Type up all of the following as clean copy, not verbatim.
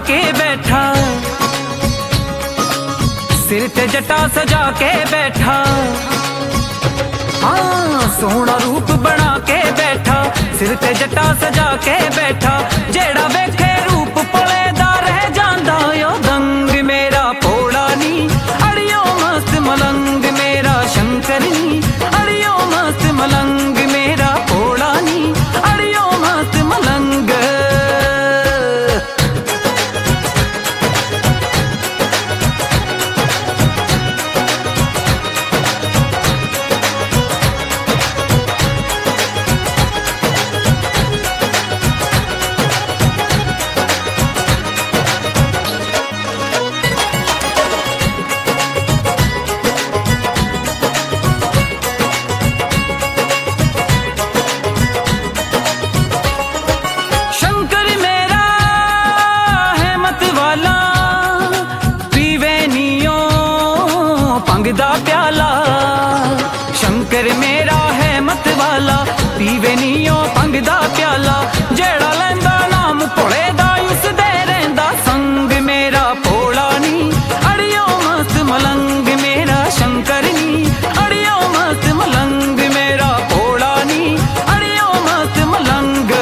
के बैठा, सिर ते जटा सजा के बैठा, हाँ सोहना रूप बना के बैठा, सिर ते जटा सजा के बैठा। जेड़ा वेखे रूप पले दा रह जांदा यो दंग मेरा भोला नी, अड़ियो मस्त मलंग मेरा शंकर नी, अड़ियो मस्त मलंग मेरा भोला नी, अड़ियो मस्त मलंग। दा प्याला शंकर मेरा है मत वाला, पीवे नियो पंग दा प्याला। जेड़ा लैंदा नाम भोले दा उस दे रहिंदा संग मेरा भोला नी, अड़ियो मस्त मलंग मेरा शंकर नी, अड़ियो मस्त मलंग मेरा भोला नी, अड़ियो मस्त मलंग।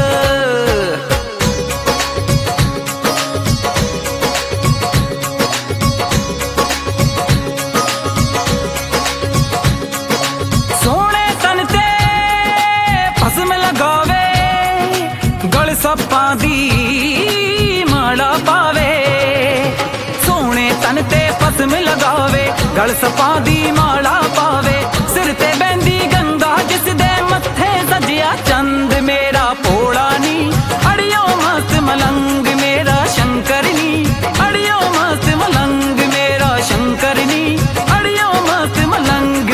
सप्पां दी माला पावे, सोने तन ते पसम लगावे, गल सप्पां दी माला पावे। सिर ते बैंदी गंगा जिस दे मत्थे सजिया चंद मेरा भोला नी, अड़ियो मस्त मलंग मेरा शंकर नी, अड़ियो मस्त मलंग मेरा शंकर नी, अड़ियो मस्त मलंग।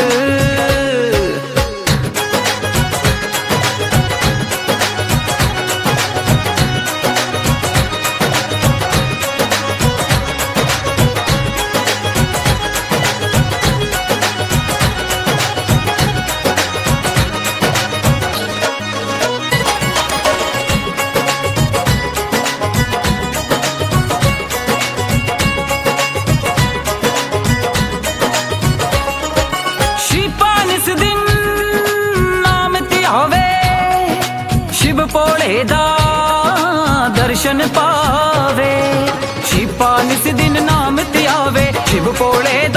शिव भोले दा दर्शन पावे, शिपा निस दिन नाम ते आवे, शिव भोले